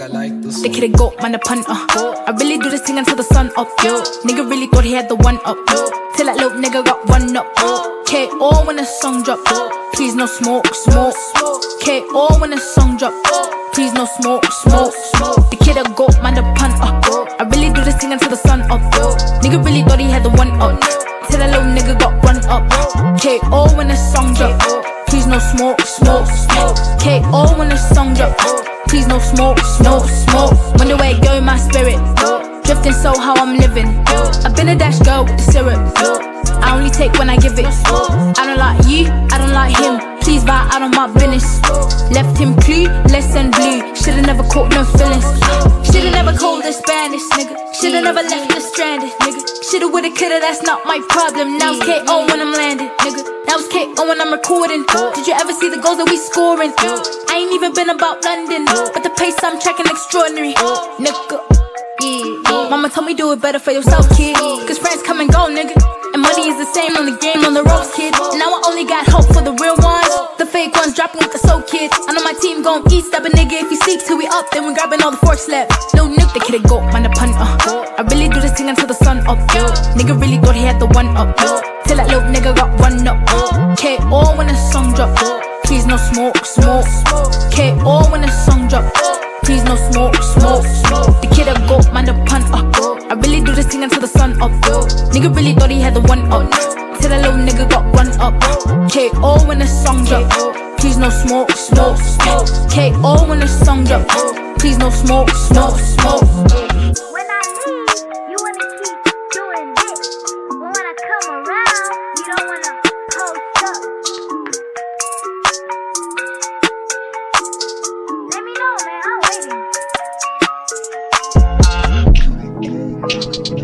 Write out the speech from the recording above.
The kid a goat, man a punter. I really do this thing until the sun up, yo. Nigga really thought he had the one up, yo. Till that little nigga got one up, KO when the song drop, please no smoke, smoke. KO when the song drop, please no smoke, smoke. The kid a goat, man a punter. I really do this thing until the sun up, yo. Nigga really thought he had the one up. Till that little nigga got one up, KO when the song drop, please no smoke, smoke, smoke. KO when the song drop, please no smoke, smoke, smoke. Wonder where it go in my spirit, drifting so how I'm living. I've been a dash girl with the syrup, I only take when I give it. I don't like you, I don't like him. Please vibe out of my business. Left him clueless and blue. Shoulda never caught no feelings. Shoulda never called the Spanish, nigga. Shoulda never left us stranded, nigga. Shoulda, woulda, coulda, that's not my problem. Now it's KO when I'm landing, nigga. Now it's KO when I'm recording. Did you ever see the goals that we scoring? I ain't even been about London, but the pace I'm tracking extraordinary, nigga. Yeah. Mama told me do it better for yourself, kid. Cause friends come and go, nigga. And money is the same on the game, on the ropes, kid. And now I only got hope for the real ones. The fake ones dropping with the soul, kid. I know my team gon' eat, stab a nigga. If he seeks till we up, then we grabbing all the forks left. Lil' Nick, the kid a goat, man a punter. I really do this thing until the sun up, yo. Nigga really thought he had the one up, yo. Till that little nigga got one up, KO when the song drop, please no smoke, smoke. KO when the song drop, please no smoke, smoke. The kid a goat, man a punter. I really do this thing until the sun up, nigga really thought he had the one up. Till that little nigga got one up, KO when the song drop, please no smoke, smoke, smoke. KO when the song drop, please no smoke, smoke, smoke. When I leave, you wanna keep doing this, but when I come around, you don't wanna post up. Let me know, man, I'm waiting.